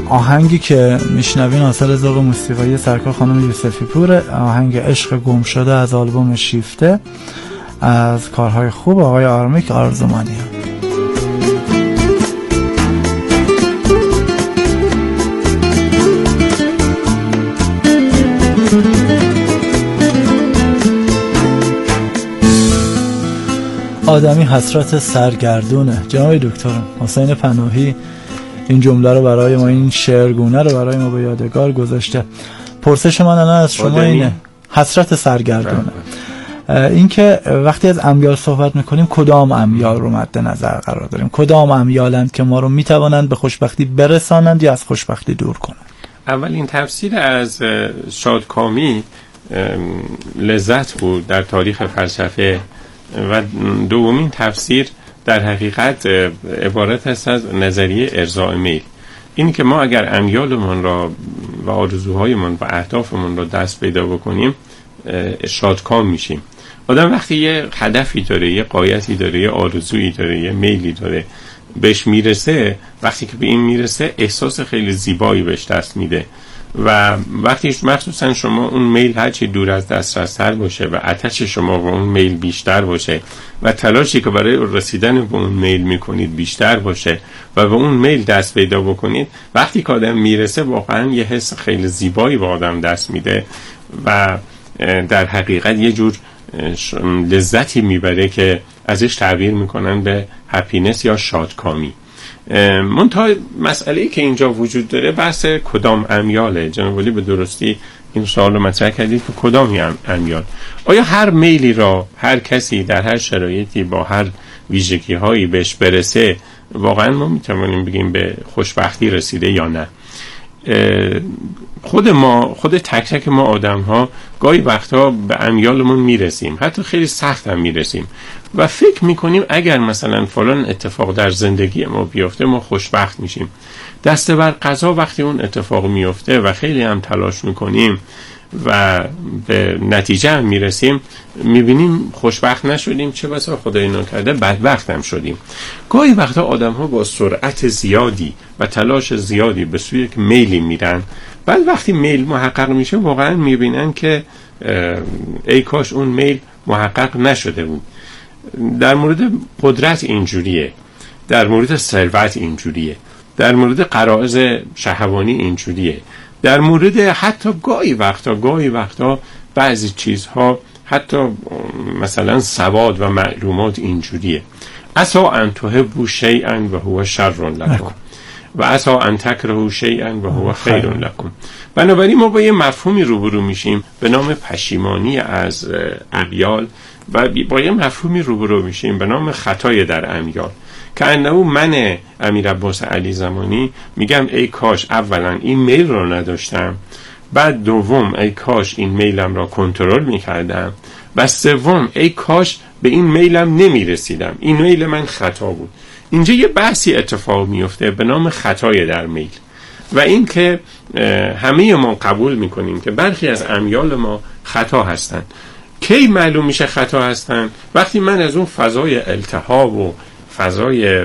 آهنگی که میشنوین حاصل ذوق موسیقایی سرکار خانم یوسفی پور، آهنگ عشق گم شده از آلبوم شیفته از کارهای خوب آقای آرمیک آرزومانیان. آدمی حسرت سرگردونه. جناب دکتر حسین پناهی این جمله رو برای ما، این شعرگونه رو برای ما به یادگار گذاشته. پرسش من الان از شما اینه، حسرت سرگردونه، این که وقتی از امیال صحبت میکنیم کدام امیال رو مد نظر قرار داریم؟ کدام امیالند که ما رو میتوانند به خوشبختی برسانند یا از خوشبختی دور کنند؟ اولین تفسیر از شادکامی لذت بود در تاریخ فلسفه و دومین تفسیر در حقیقت عبارت است از نظریه ارضاء میل. این که ما اگر امیالمون را و آرزوهایمون و اهدافمون را دست پیدا بکنیم شادکام میشیم. آدم وقتی یه هدفی داره، یه غایتی داره، یه آرزویی داره، یه میلی داره، بهش میرسه، وقتی که به این میرسه احساس خیلی زیبایی بهش دست میده و وقتی مخصوصا شما اون میل هرچی دور از دسترستر باشه و آتش شما و اون میل بیشتر باشه و تلاشی که برای رسیدن به اون میل میکنید بیشتر باشه و به اون میل دست پیدا بکنید، وقتی که آدم میرسه واقعا یه حس خیلی زیبایی به آدم دست میده و در حقیقت یه جور لذتی میبره که ازش تعبیر میکنن به هپینس یا شادکامی. منتها مسئله‌ای که اینجا وجود داره بحث کدام امیاله. جناب ولی به درستی این سوال رو مطرح کردید که کدام امیال؟ آیا هر میلی را هر کسی در هر شرایطی با هر ویژگی هایی بهش برسه واقعا ما میتوانیم بگیم به خوشبختی رسیده یا نه؟ خود تک تک ما آدم ها گاهی وقتا به امیالمون میرسیم، حتی خیلی سخت هم میرسیم و فکر میکنیم اگر مثلا فلان اتفاق در زندگی ما بیفته ما خوشبخت میشیم. دست بر قضا وقتی اون اتفاق میفته و خیلی هم تلاش میکنیم و به نتیجه هم میرسیم، میبینیم خوشبخت نشدیم، چه بسا خدای نکرده بدبخت هم شدیم. گاهی وقتا آدم ها با سرعت زیادی و تلاش زیادی به سوی یک میلی میرن، بعد وقتی میل محقق میشه واقعا میبینن که ای کاش اون میل محقق نشده بود. در مورد قدرت اینجوریه، در مورد ثروت اینجوریه، در مورد غرایز شهوانی اینجوریه، در مورد حتی گاهی وقتا بعضی چیزها، حتی مثلا سواد و معلومات اینجوریه. عسى ان تحبوا شیئا و هو شر لكم و عسى ان تکرهوا شیئا و هو خیر لكم. بنابراین ما با یه مفهومی روبرو میشیم به نام پشیمانی از امیال و با یه مفهومی روبرو میشیم به نام خطای در امیال که انه من امیر عباس علی زمانی میگم ای کاش اولا این میل رو نداشتم، بعد دوم ای کاش این میلم را کنترل میکردم و سوم ای کاش به این میلم نمیرسیدم، این میل من خطا بود. اینجا یه بحثی اتفاق میفته به نام خطای در میل و این که همه ما قبول میکنیم که برخی از امیال ما خطا هستن. کی معلوم میشه خطا هستن؟ وقتی من از اون فضای التهاب و فضای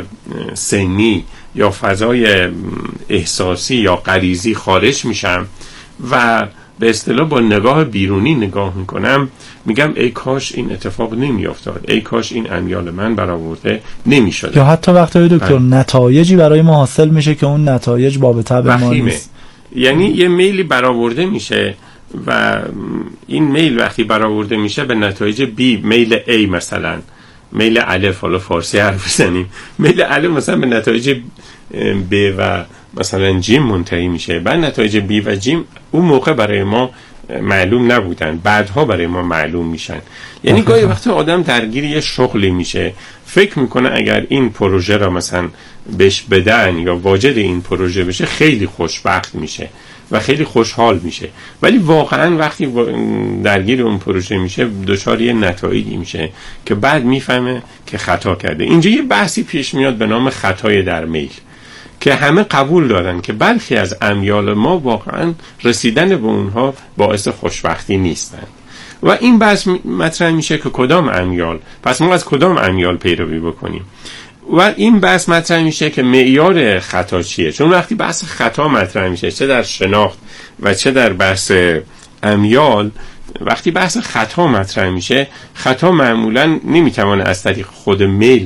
سنی یا فضای احساسی یا غریزی خارج میشم و به اصطلاح با نگاه بیرونی نگاه میکنم، میگم ای کاش این اتفاق نمیافتاد، ای کاش این امیال من برآورده نمیشد. یا حتی وقتی دکتر نتایجی برای ما حاصل میشه که اون نتایج باب طبع ما نیست. یعنی یه میلی برآورده میشه و این میل وقتی برآورده میشه به نتایج بی، میل A مثلا، میل الف، حالا فارسی حرف بزنیم، میل الف مثلا به نتایج B و مثلا جیم منتهی میشه. بعد نتایج B و جیم اون موقع برای ما معلوم نبودن، بعدها برای ما معلوم میشن. یعنی گاهی وقتی آدم درگیر یه شغلی میشه فکر میکنه اگر این پروژه را مثلا بهش بدن یا واجد این پروژه بشه خیلی خوشبخت میشه و خیلی خوشحال میشه، ولی واقعا وقتی درگیر اون پروژه میشه دچار یه نتایجی میشه که بعد میفهمه که خطا کرده. اینجا یه بحثی پیش میاد به نام خطای در میل که همه قبول دارن که برخی از امیال ما واقعا رسیدن به اونها باعث خوشبختی نیستن و این بحث مطرح میشه که کدام امیال، پس ما از کدام امیال پیروی بکنیم. و این بحث مطرح میشه که معیار خطا چیه. چون وقتی بحث خطا مطرح میشه، چه در شناخت و چه در بحث امیال، وقتی بحث خطا مطرح میشه، خطا معمولا نمیتوانه از طریق خود میل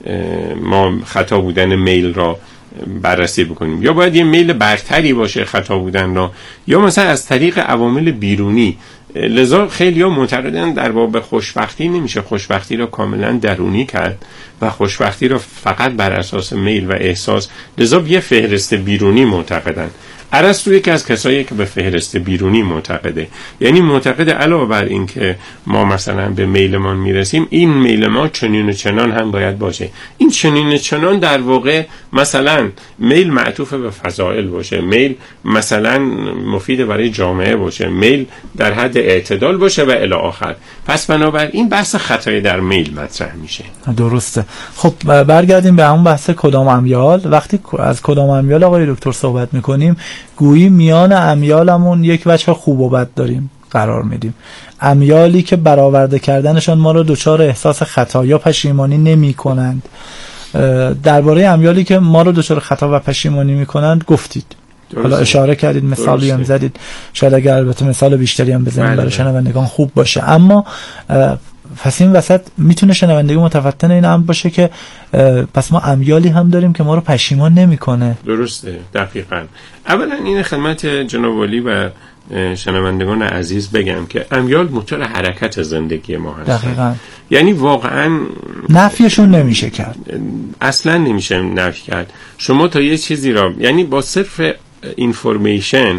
ما خطا بودن میل را بررسی بکنیم، یا باید یه میل برتری باشه خطا بودن را، یا مثلا از طریق عوامل بیرونی. لذا خیلی ها معتقدن در باب خوشبختی نمیشه خوشبختی را کاملا درونی کرد و خوشبختی را فقط بر اساس میل و احساس، لذا یه فهرست بیرونی معتقدن. ارسطو یکی از کسایی که به فهرست بیرونی معتقده، یعنی معتقد علاوه بر این که ما مثلا به میلمان میرسیم، این میل ما چنین و چنان هم باید باشه. این چنین و چنان در واقع مثلا میل معطوف به فضائل باشه، میل مثلا مفید برای جامعه باشه، میل در حد اعتدال باشه و الی آخر. پس بنابراین بحث خطای در میل مطرح میشه. درسته. خب برگردیم به همون بحث کدام امیال. وقتی از کدام امیال آقای دکتر صحبت میکنیم، گویی میان امیالمون یک وجه خوب و بد داریم قرار میدیم. امیالی که برآورده کردنشان ما رو دچار احساس خطا یا پشیمانی نمی کنند. درباره امیالی که ما رو دچار خطا و پشیمانی می کنند گفتید. حالا اشاره کردید، مثالی هم زدید. شاید اگر البته مثال بیشتری هم بزنید برای شنوندگان خوب باشه. اما پس این وسط میتونه شنوندگی متفتن این هم باشه که پس ما امیالی هم داریم که ما رو پشیمان نمیکنه. درسته، دقیقاً. اولا این خدمت جناب والی و شنوندگان عزیز بگم که امیال موتور حرکت زندگی ما هستن. دقیقاً. یعنی واقعاً نفیشون نمیشه کرد، اصلا نمیشه نفی کرد. شما تا یه چیزی را، یعنی با صرف اینفورمیشن،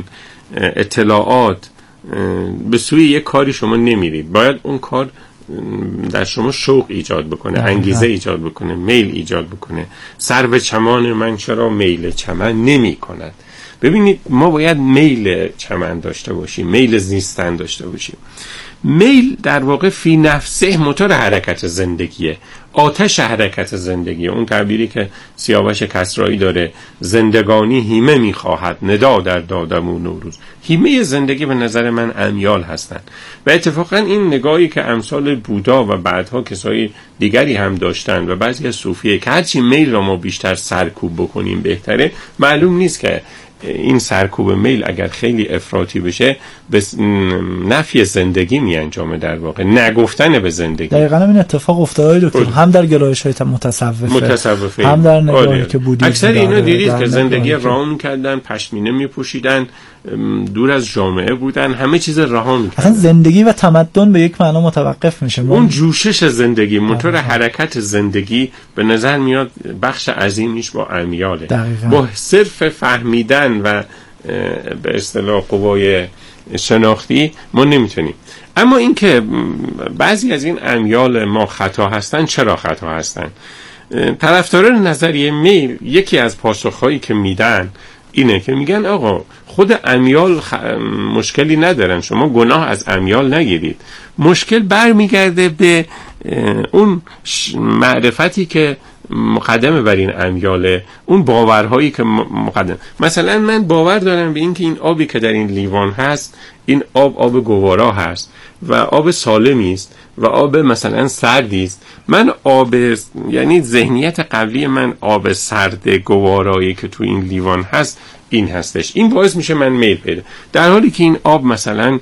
اطلاعات، به سوی یک کاری شما نمیرید. باید اون کار در شما شوق ایجاد بکنه، انگیزه ایجاد بکنه، میل ایجاد بکنه. سرو چمان من چرا میل چمن نمی کند؟ ببینید ما باید میل چمن داشته باشیم، میل زیستن داشته باشیم. میل در واقع فی نفسه موتور حرکت زندگیه، آتش حرکت زندگیه. اون تعبیری که سیاوش کسرایی داره، زندگانی هیمه میخواهد ندا در دادم و نوروز. هیمه زندگی به نظر من امیال هستن و اتفاقا این نگاهی که امثال بودا و بعدها کسای دیگری هم داشتن و بعضی از صوفیه که هرچی میل را ما بیشتر سرکوب بکنیم بهتره، معلوم نیست که این سرکوب میل اگر خیلی افراطی بشه به نفی زندگی می انجامه، در واقع نگفتن به زندگی. دقیقاً این اتفاق افتاده دکتر، هم در گرایش‌های متصوفه هم در نگاهی که بودیسم. اکثر اینا دیدید که زندگی رها می‌کردن، پشمینه می‌پوشیدن، دور از جامعه بودن، همه چیز رها می‌کردن. اصلا زندگی و تمدن به یک معنا متوقف میشه. اون جوشش زندگی، موتور حرکت زندگی به نظر میاد بخش عظیمیش با امیاله. دقیقاً. با صرف فهمیدن و به اصطلاح قوای شناختی ما نمیتونیم. اما این که بعضی از این امیال ما خطا هستن، چرا خطا هستن؟ طرفداران نظریه میل یکی از پاسخهایی که میدن اینه که میگن آقا خود امیال مشکلی ندارن، شما گناه از امیال نگیرید. مشکل برمیگرده به اون معرفتی که مقدمه بر این امیاله، اون باورهایی که مقدم. مثلا من باور دارم به این که این آبی که در این لیوان هست، این آب گوارا هست و آب سالمی است و آب مثلا سردی است. من یعنی ذهنیت قبلی من آب سرد گوارایی که تو این لیوان هست این هستش، این باعث میشه من میل پیدا، در حالی که این آب مثلا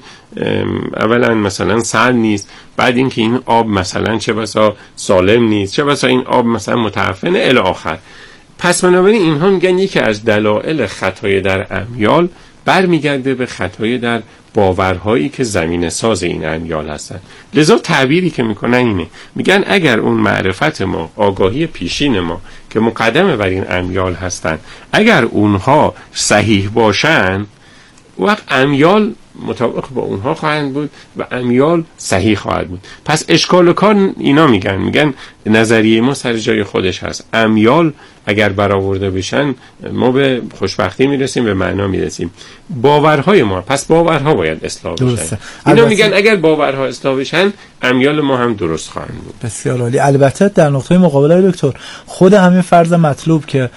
اولا مثلا سرد نیست، بعد اینکه این آب مثلا چه بسا سالم نیست، چه بسا این آب مثلا متعفنه الی آخر. پس بنابراین اینها میگن یکی از دلایل خطای در امیال برمیگرده به خطای در باورهایی که زمینه ساز این امیال هستن. لذا تعبیری که میکنن اینه، میگن اگر اون معرفت ما، آگاهی پیشین ما که مقدمه بر این امیال هستن، اگر اونها صحیح باشن، وقت امیال مطابق با اونها خواهند بود و امیال صحیح خواهد بود. پس اشکال و کار اینا میگن نظریه ما سر جای خودش هست. امیال اگر برآورده بشن ما به خوشبختی میرسیم، به معنا میرسیم. باورهای ما، پس باورها باید اصلاح بشن. اینا میگن اگر باورها اصلاح بشن امیال ما هم درست خواهند بود. بسیار عالی. البته در نقطه مقابل دکتر خود همین فرض مطلوب که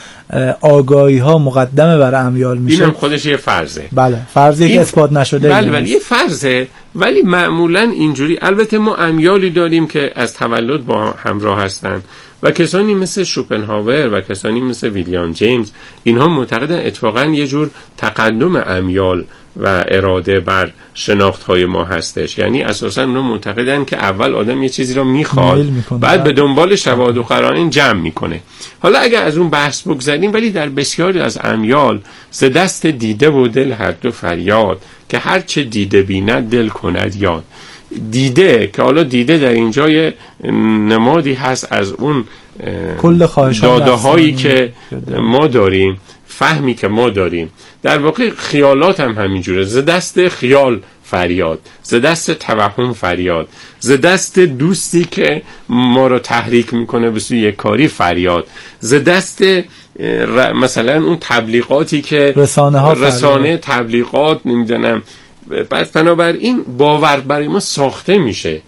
آگاهی ها مقدمه بر امیال میشه، اینم خودش یه فرضه. بله، فرضی که اثبات نشده. بله یه فرضه، ولی معمولا اینجوری، البته ما امیالی داریم که از تولد با همراه هستن و کسانی مثل شوپنهاور و کسانی مثل ویلیام جیمز، اینها معتقدن اتفاقا یه جور تقدم امیال و اراده بر شناخت‌های ما هستش. یعنی اساساً اونا معتقدن که اول آدم یه چیزی رو میخواد، بعد به دنبال شواهد و قرائن جمع میکنه. حالا اگر از اون بحث بگذریم، ولی در بسیاری از امیال ز دست دیده و دل هر دو فریاد، که هر چه دیده بیند دل کند یاد. دیده که حالا دیده در اینجای نمادی هست از اون کل داده هایی که ما داریم، فهمی که ما داریم. در واقع خیالات هم همینجوره، ز دست خیال فریاد، ز دست توهم فریاد، ز دست دوستی که ما رو تحریک میکنه به سوی کاری فریاد، ز دست مثلا اون تبلیغاتی که رسانه تبلیغات نمیدونم. پس بنابراین باور برای ما ساخته میشه،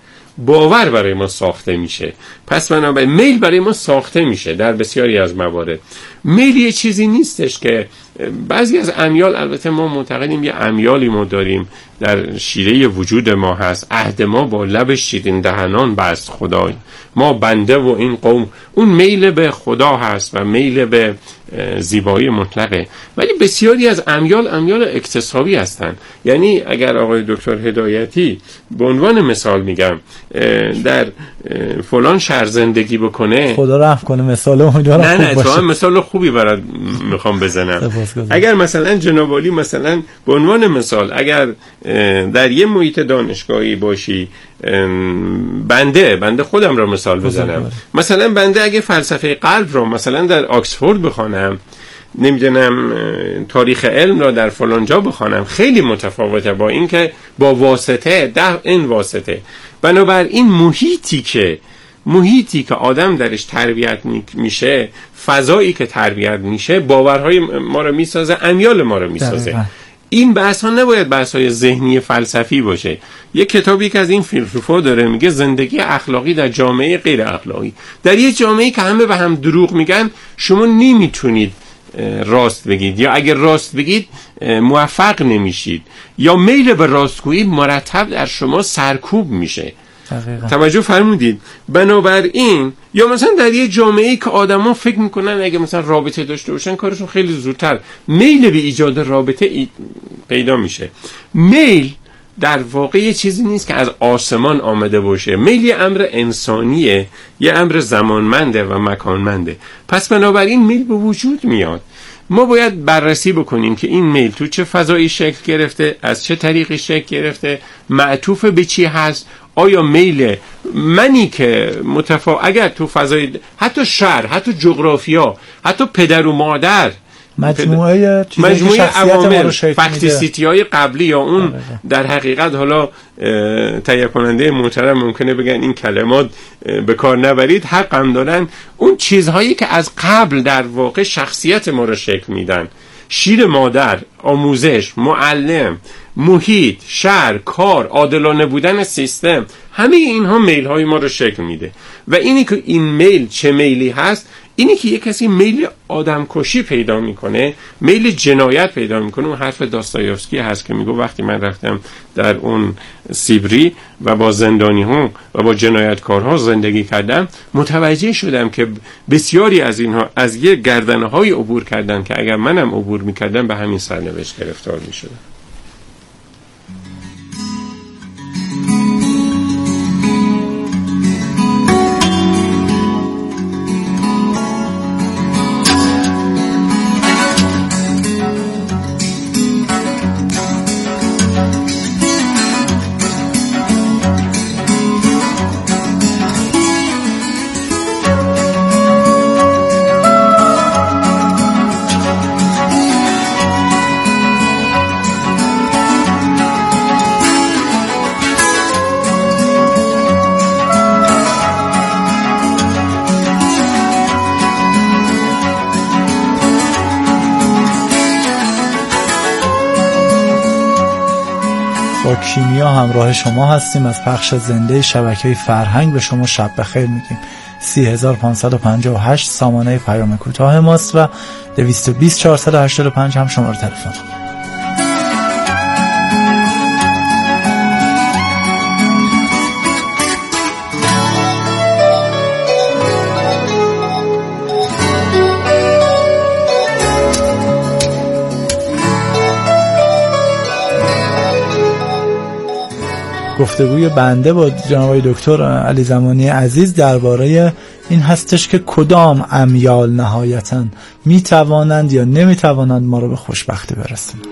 پس بنابراین میل برای ما ساخته میشه. در بسیاری از موارد میل یه چیزی نیستش که بعضی از امیال، البته ما معتقدیم یه امیالی ما داریم در شیره وجود ما هست، عهد ما با لب شیرین دهنان بست خدای، ما بنده و این قوم. اون میل به خدا هست و میل به زیبایی مطلقه. ولی بسیاری از امیال اکتسابی هستن. یعنی اگر آقای دکتر هدایتی به عنوان مثال میگم در فلان شهر زندگی بکنه، خدا رحم کنه، مثال امیدوارم نه تو مثال خوبی برات میخوام بزنم. اگر مثلا جناب عالی مثلا به عنوان مثال اگر در یه محیط دانشگاهی باشی، بنده خودم را مثال بزنم، مثلا بنده اگه فلسفه قلب را مثلا در آکسفورد بخوانم، نمیدونم تاریخ علم را در فلان جا بخوانم، خیلی متفاوته با این که با واسطه این واسطه. بنابراین محیطی که آدم درش تربیت میشه، فضایی که تربیت میشه، باورهای ما رو میسازه، امیال ما رو میسازه. این بحث ها نباید بحث های ذهنی فلسفی باشه. یک کتابی که از این فیلسوفا داره میگه زندگی اخلاقی در جامعه غیر اخلاقی. در یک جامعه‌ای که همه به هم دروغ میگن، شما نمیتونید راست بگید، یا اگر راست بگید موفق نمیشید، یا میل به راستگویی مرتب در شما سرکوب میشه. توجه فرمودید؟ بنابراین یا مثلا در یه جامعه‌ای که آدما فکر میکنن اگه مثلا رابطه داشته باشن کارشون خیلی زودتر میل به ایجاد رابطه پیدا میشه. میل در واقع یه چیزی نیست که از آسمان آمده باشه. میل یه امر انسانیه، یه امر زمانمنده و مکانمنده. پس بنابراین میل به وجود میاد. ما باید بررسی بکنیم که این میل تو چه فضایی شکل گرفته، از چه طریقی شکل گرفته، معطوف به چی هست. آیا میل منی که اگر تو فضای حتی شهر، حتی جغرافیا، حتی پدر و مادر، مجموعه عوامل، فاکتیسیتی های قبلی یا اون در حقیقت حالا تهیه کننده محترم ممکنه بگن این کلمات به کار نبرید، حق هم دارن. اون چیزهایی که از قبل در واقع شخصیت ما رو شکل میدن، شیر مادر، آموزش، معلم، محیط، شهر، کار، عادلانه بودن سیستم، همه اینها میل های ما رو شکل میده. و اینی که این میل چه میلی هست، اینی که یک کسی میل آدم کشی پیدا میکنه، میل جنایت پیدا میکنه. اون حرف داستایوفسکی هست که میگه وقتی من رفتم در اون سیبری و با زندانی ها و با جنایتکارها زندگی کردم، متوجه شدم که بسیاری از اینها از یه گردنه های عبور کردن که اگر منم عبور میکردم به همین سرنوشت گرفتار میشدم. با کیمیا همراه شما هستیم. از پخش زنده شبکه فرهنگ به شما شب بخیر میگیم. 30558 سامانه پیام کوتاه ماست و 220 485 هم شماره تلفن. گفتگوی بنده با جناب دکتر علی زمانی عزیز درباره این هستش که کدام امیال نهایتاً میتوانند یا نمیتوانند ما رو به خوشبختی برسونند.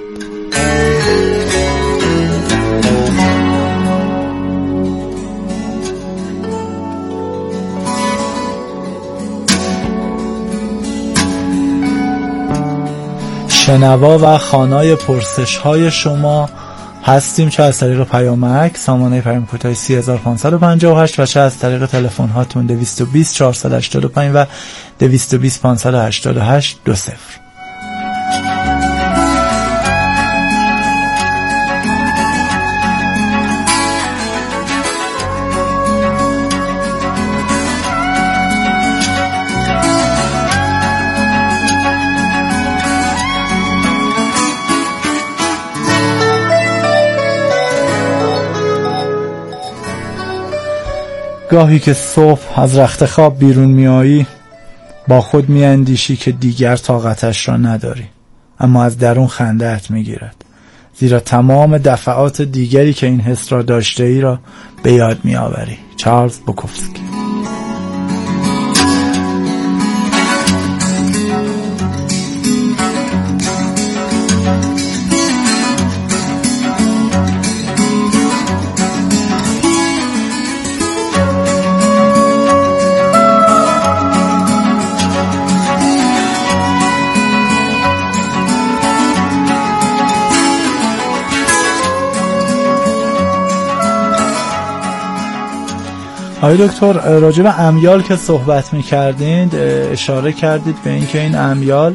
شنوا و خوانای پرسش های شما هستیم، چه از طریق پیامک سامانه پیام کوتاه 3558 و چه از طریق تلفن هاتون 220 485 و 220 588 20. گاهی که صبح از رخت خواب بیرون میایی با خود میاندیشی که دیگر طاقتش را نداری، اما از درون خنده‌ات میگیرد، زیرا تمام دفعات دیگری که این حس را داشته ای را به یاد میآوری. چارلز بوکوفسکی. آقای دکتر، راجع به امیال که صحبت می‌کردید اشاره کردید به اینکه این امیال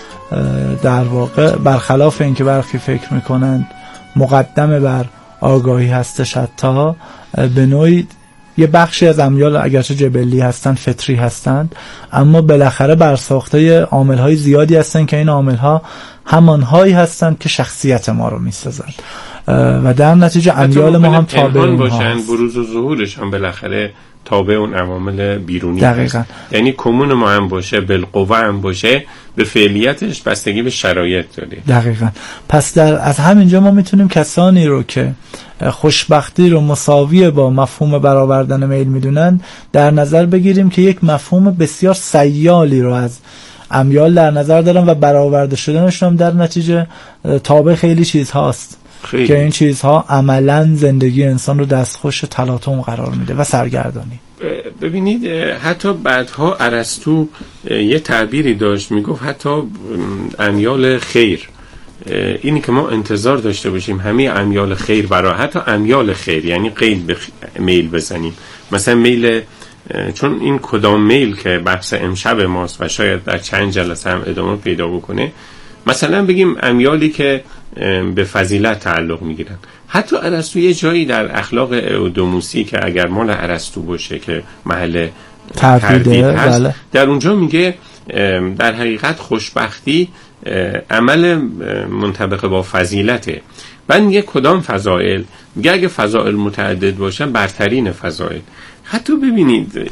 در واقع برخلاف اینکه برخی فکر می‌کنند مقدم بر آگاهی هستش، حتی به نوعی یه بخشی از امیال اگرچه جبلی هستند، فطری هستند، اما بالاخره برساخته عامل‌های زیادی هستند که این عامل‌ها همان‌هایی هستند که شخصیت ما رو می‌سازند و در نتیجه امیال ما هم تابع اونها هست. بروز و ظهورش هم بالاخره تابع اون عوامل بیرونی دقیقاً هست. یعنی کمون ما هم باشه، بالقوه هم باشه، به فعلیتش بستگی به شرایط داره. دقیقاً. پس از همینجا ما میتونیم کسانی رو که خوشبختی رو مساوی با مفهوم برآوردن میل میدونن در نظر بگیریم که یک مفهوم بسیار سیالی رو از امیال در نظر دارن و برآورده شدنشون هم در نتیجه تابع خیلی چیزهاست که این چیزها عملاً زندگی انسان رو دستخوش تلاطم قرار میده و سرگردانی. ببینید حتی بعدها ارسطو یه تعبیری داشت، میگفت حتی امیال خیر، اینی که ما انتظار داشته باشیم همه امیال خیر برای حتی امیال خیر، یعنی قید به میل بزنیم. مثلا میل، چون این کدام میل که بحث امشب ماست و شاید در چند جلسه هم ادامه پیدا بکنه، مثلا بگیم امیالی که به فضیلت تعلق میگیرن. حتی ارسطو یه جایی در اخلاق اودوموسی که اگر مال ارسطو باشه که محل تردید هست، بله، در اونجا میگه در حقیقت خوشبختی عمل منطبق با فضیلته. بعد میگه کدام فضائل؟ میگه اگه فضائل متعدد باشن برترین فضائل. حتی ببینید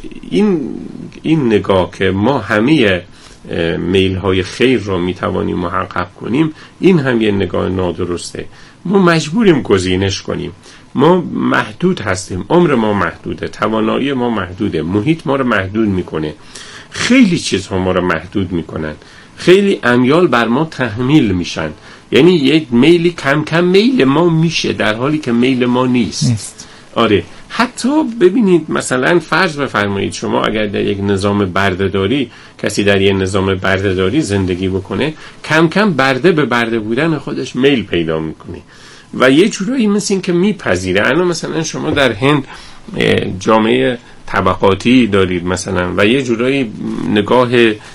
این نگاه که ما همه میل های خیر رو میتوانیم محقق کنیم، این هم یه نگاه نادرسته. ما مجبوریم گزینش کنیم. ما محدود هستیم، عمر ما محدوده، توانایی ما محدوده، محیط ما رو محدود میکنه، خیلی چیزها ما رو محدود میکنن، خیلی امیال بر ما تحمیل میشن. یعنی یک میلی کم کم میل ما میشه در حالی که میل ما نیست. آره، حتی ببینید مثلا فرض بفرمایید شما اگر در یک نظام بردهداری، کسی در یک نظام بردهداری زندگی بکنه، کم کم برده به برده بودن خودش میل پیدا میکنه و یه جورایی مثل این که میپذیره. الان مثلا شما در هند جامعه طبقاتی دارید مثلا و یه جورایی نگاه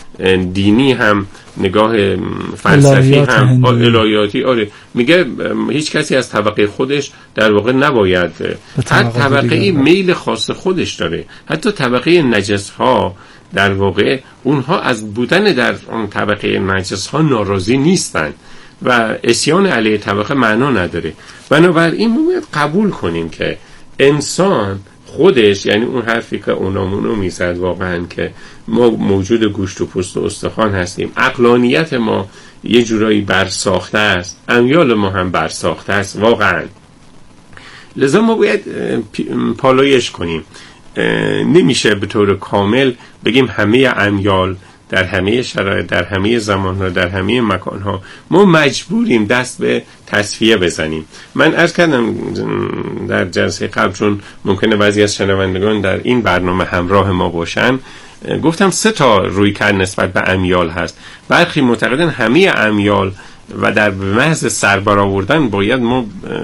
دینی هم، نگاه فلسفی هم، الهیاتی. آره، میگه هیچ کسی از طبقه خودش در واقع نباید، هر طبقه میل خاص خودش داره. حتی طبقه نجس ها در واقع اونها از بودن در اون طبقه نجس ها ناراضی نیستن و اسیان علیه طبقه معنا نداره. بنابراین ما باید قبول کنیم که انسان خودش، یعنی اون حرفی که اونامونو میزد واقعا که ما موجود گوشت و پوست و استخوان هستیم، عقلانیت ما یه جورایی برساخته است، امیال ما هم برساخته است واقعا. لذا ما باید پالایش کنیم. نمیشه به طور کامل بگیم همه امیال در همه شرایط، در همه زمانها، در همه مکانها ما مجبوریم دست به تصفیه بزنیم. من عرض کردم در جلسه قبل، چون ممکنه بعضی از شنوندگان در این برنامه همراه ما باشن، گفتم 3 رویکرد نسبت به امیال هست. برخی معتقدن همه امیال و در محض سربرآوردن باید ما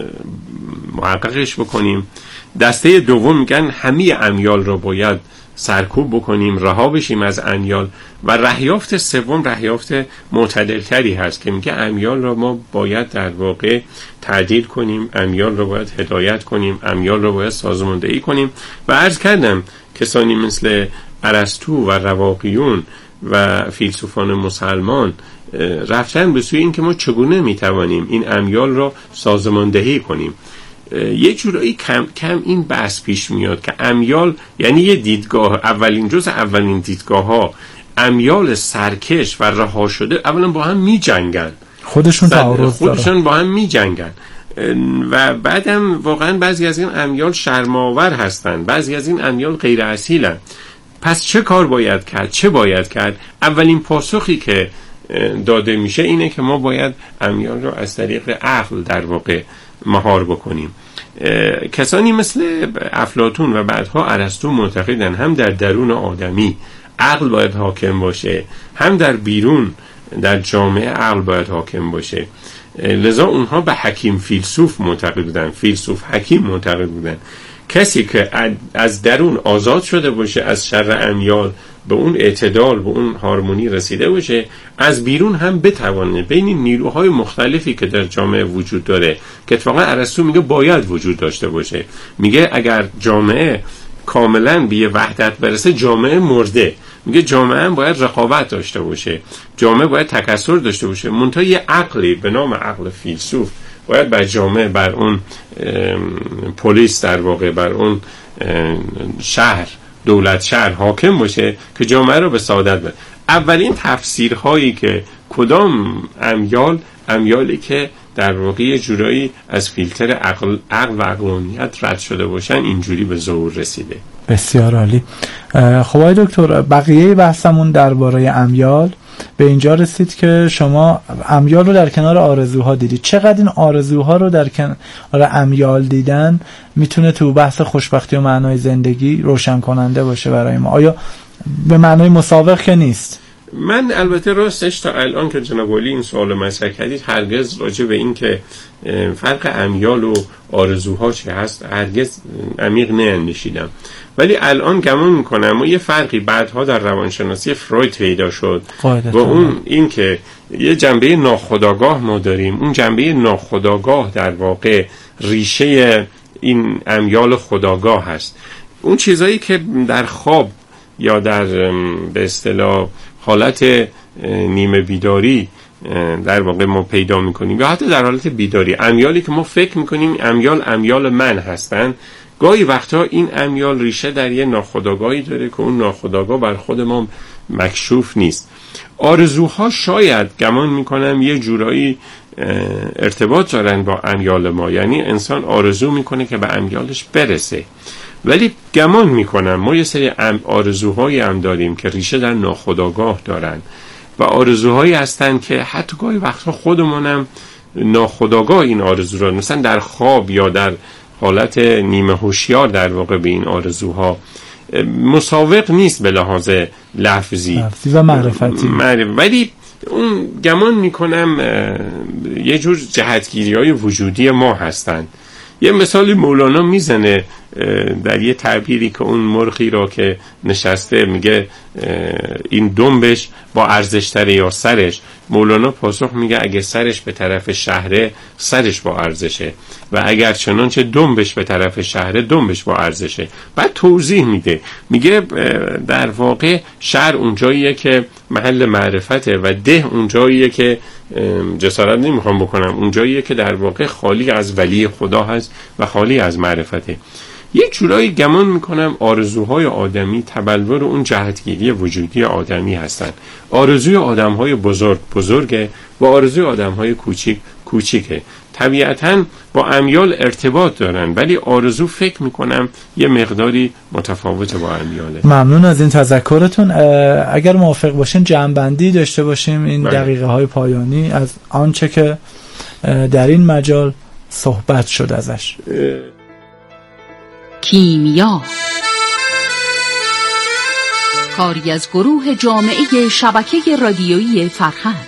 محققش بکنیم. دسته دوم میگن همه امیال رو باید سرکوب بکنیم، رها بشیم از امیال. و رهیافت سوم رهیافت معتدلتری هست که میگه امیال رو ما باید در واقع تعدیل کنیم، امیال رو باید هدایت کنیم، امیال رو باید سازماندهی کنیم. و عرض کردم کسانی مثل ارسطو و رواقیون و فیلسوفان مسلمان رفتن به سوی این که ما چگونه میتوانیم این امیال رو سازماندهی کنیم. یه جورایی کم کم این بحث پیش میاد که امیال یعنی یه دیدگاه، اولین دیدگاه ها امیال سرکش و رها شده اولا با هم می جنگن، خودشون تعارض دارن، خودشون با هم می جنگن. و بعدم واقعا بعضی از این امیال شرم‌آور هستن، بعضی از این امیال غیر اصیلن. پس چه کار باید کرد؟ چه باید کرد؟ اولین پاسخی که داده میشه اینه که ما باید امیال رو از طریق عقل در واقع مهار بکنیم. کسانی مثل افلاطون و بعدها ارسطو معتقدن هم در درون آدمی عقل باید حاکم باشه، هم در بیرون در جامعه عقل باید حاکم باشه. لذا اونها به حکیم فیلسوف معتقد بودن، فیلسوف حکیم معتقد بودن. کسی که از درون آزاد شده باشه از شر امیال، به اون اعتدال، به اون هارمونی رسیده باشه، از بیرون هم بتوانه بین نیروهای مختلفی که در جامعه وجود داره، که اتفاقا ارسطو میگه باید وجود داشته باشه. میگه اگر جامعه کاملا به وحدت برسه جامعه مرده. میگه جامعه هم باید رقابت داشته باشه، جامعه باید تکثر داشته باشه. منتها یه عقلی به نام عقل فیلسوف باید بر جامعه، بر اون پلیس در واقع، بر اون شهر، دولت شهر حاکم باشه که جامعه رو به سعادت برسونه. اولین تفسیرهایی که کدام امیالی که در واقع یه جورایی از فیلتر عقل و عقلانیت رد شده باشن اینجوری به ظهور رسیده. بسیار عالی. خب آقای دکتر، بقیه بحثمون درباره امیال به اینجا رسید که شما امیال رو در کنار آرزوها دیدید. چقدر این آرزوها رو در کنار امیال دیدن میتونه تو بحث خوشبختی و معنای زندگی روشن کننده باشه برای ما؟ آیا به معنای مسابق که نیست؟ من البته راستش تا الان که جناب عالی این سوال مطرح کردید هرگز راجع به این که فرق امیال و آرزوها چه هست هرگز عمیق ناندیشیدم. ولی الان گمان میکنم ما یه فرقی بعدها در روانشناسی فروید پیدا شد و اون این که یه جنبه ناخودآگاه ما داریم. اون جنبه ناخودآگاه در واقع ریشه این امیال خودآگاه هست. اون چیزایی که در خواب یا در به اصطلاح حالت نیمه بیداری در واقع ما پیدا میکنیم یا حتی در حالت بیداری، امیالی که ما فکر میکنیم امیال من هستن، گاهی وقتا این امیال ریشه در یه ناخودآگاهی داره که اون ناخودآگاه بر خود ما مکشوف نیست. آرزوها شاید گمان میکنم یه جورایی ارتباط دارن با امیال ما، یعنی انسان آرزو میکنه که به امیالش برسه. ولی گمان میکنم ما یه سری آرزوهایی هم داریم که ریشه در ناخودآگاه دارن و آرزوهایی هستن که حتی گاهی وقتا خودمونم ناخودآگاه این آرزو رو مثلا در خواب یا در حالت نیمه هوشیار در واقع به این آرزوها مساوق نیست به لحاظ لفظی و معرفتی، ولی اون گمان میکنم یه جور جهتگیری‌های وجودی ما هستن. یه مثالی مولانا میزنه در یه تعبیری که اون مرغی را که نشسته میگه این دنبش با ارزش‌تره یا سرش. مولانا پاسخ میگه اگه سرش به طرف شهره سرش با ارزشه و اگر چنانچه دنبش به طرف شهره دنبش با ارزشه. بعد توضیح میده، میگه در واقع شهر اونجاییه که محل معرفته و ده اونجاییه که جسارت نمیخوام بکنم، اونجاییه که در واقع خالی از ولی خدا هست و خالی از معرفته. یک جورایی گمان میکنم آرزوهای آدمی تبلور اون جهتگیری وجودی آدمی هستن. آرزوی آدمهای بزرگه و آرزوی آدمهای کوچیکه. طبیعتاً با امیال ارتباط دارن، ولی آرزو فکر میکنم یه مقداری متفاوت با امیاله. ممنون از این تذکرتون. اگر موافق باشین جمع‌بندی داشته باشیم این دقیقه های پایانی از آنچه که در این مجال صحبت شد ازش. کیمیا، کاری از گروه جامعه شبکه رادیویی فرهنگ.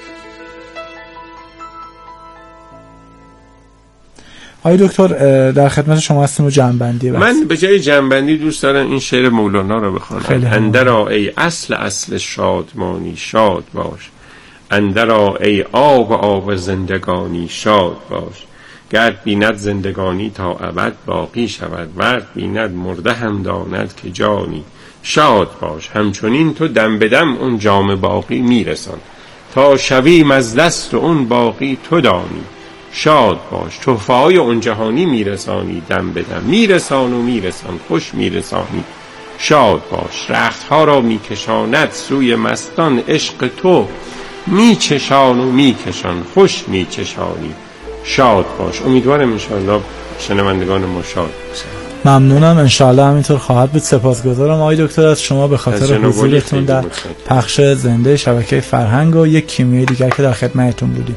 آقای دکتر در خدمت شما هستیم و جمع‌بندی بس. من به جای جمع‌بندی دوست دارم این شعر مولانا رو بخوانم. اندرا ای اصل شادمانی شاد باش، اندرا ای آب زندگانی شاد باش، گرد بیند زندگانی تا ابد باقی شود، ورد بیند مرده هم داند که جانی شاد باش. همچنین تو دم به دم اون جام باقی میرسان، تا شوی مزدست و اون باقی تو دانی شاد باش. تحفه های اون جهانی میرسانی، دم به دم میرسان و میرسان خوش میرسانی شاد باش. رخت ها را میکشاند سوی مستان، عشق تو میچشان و میکشان خوش میچشانی شاد باش. امیدوارم انشاءالله شنوندگان ما شاد باشن. ممنونم، انشاءالله همینطور خواهد بود. سپاسگزارم آقای دکتر از شما به خاطر حضورتون در پخش زنده شبکه فرهنگ و یک کیمیای دیگر که در خدمتتون بودیم.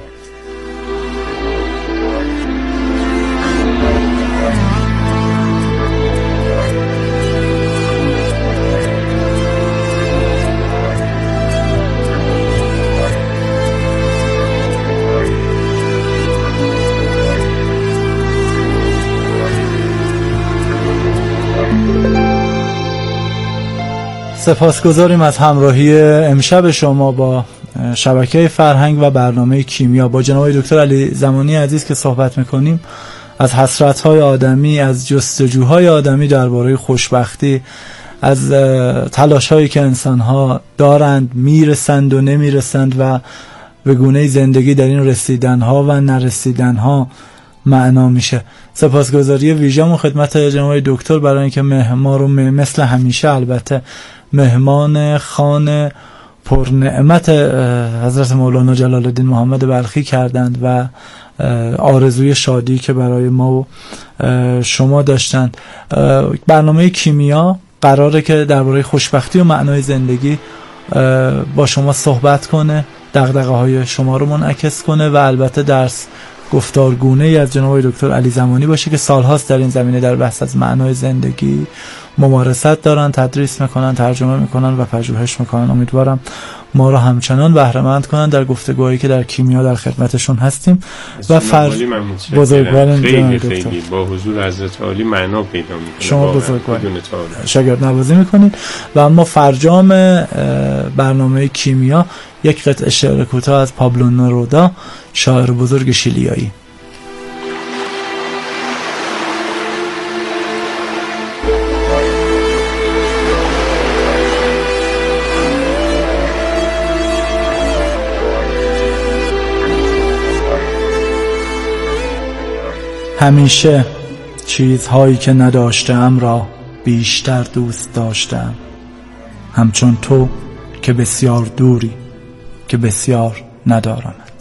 سپاسگزاریم از همراهی امشب شما با شبکه فرهنگ و برنامه کیمیا. با جناب دکتر علی زمانی عزیز که صحبت میکنیم از حسرت‌های آدمی، از جستجوهای آدمی درباره خوشبختی، از تلاش‌هایی که انسان‌ها دارند میرسند و نمیرسند و به گونه‌ای زندگی در این رسیدن‌ها و نرسیدن‌ها معنا میشه. سپاسگزاری ویژه‌مون خدمت جناب دکتر برای اینکه ما رو مثل همیشه البته مهمان خانه پرنعمت حضرت مولانا جلال الدین محمد بلخی کردند و آرزوی شادی که برای ما و شما داشتند. برنامه کیمیا قراره که درباره خوشبختی و معنای زندگی با شما صحبت کنه، دغدغه‌های شما رو منعکس کنه و البته درس گفتارگونه‌ای از جناب دکتر علی زمانی باشه که سالهاست در این زمینه در بحث از معنای زندگی ممارست دارن، تدریس میکنن، ترجمه میکنن و پژوهش میکنن. امیدوارم ما رو همچنان بهره‌مند کنن در گفتگوهایی که در کیمیا در خدمتشون هستیم و بزرگوارم خیلی با حضور حضرت عالی معنا پیدا میکنه. شما بزرگوارم شاگرد نوازی میکنید و اما فرجام برنامه کیمیا یک قطعه شعر کوتاه از پابلو نرودا، شاعر بزرگ شیلیایی. همیشه چیزهایی که نداشتم را بیشتر دوست داشتم، همچون تو که بسیار دوری که بسیار ندارم.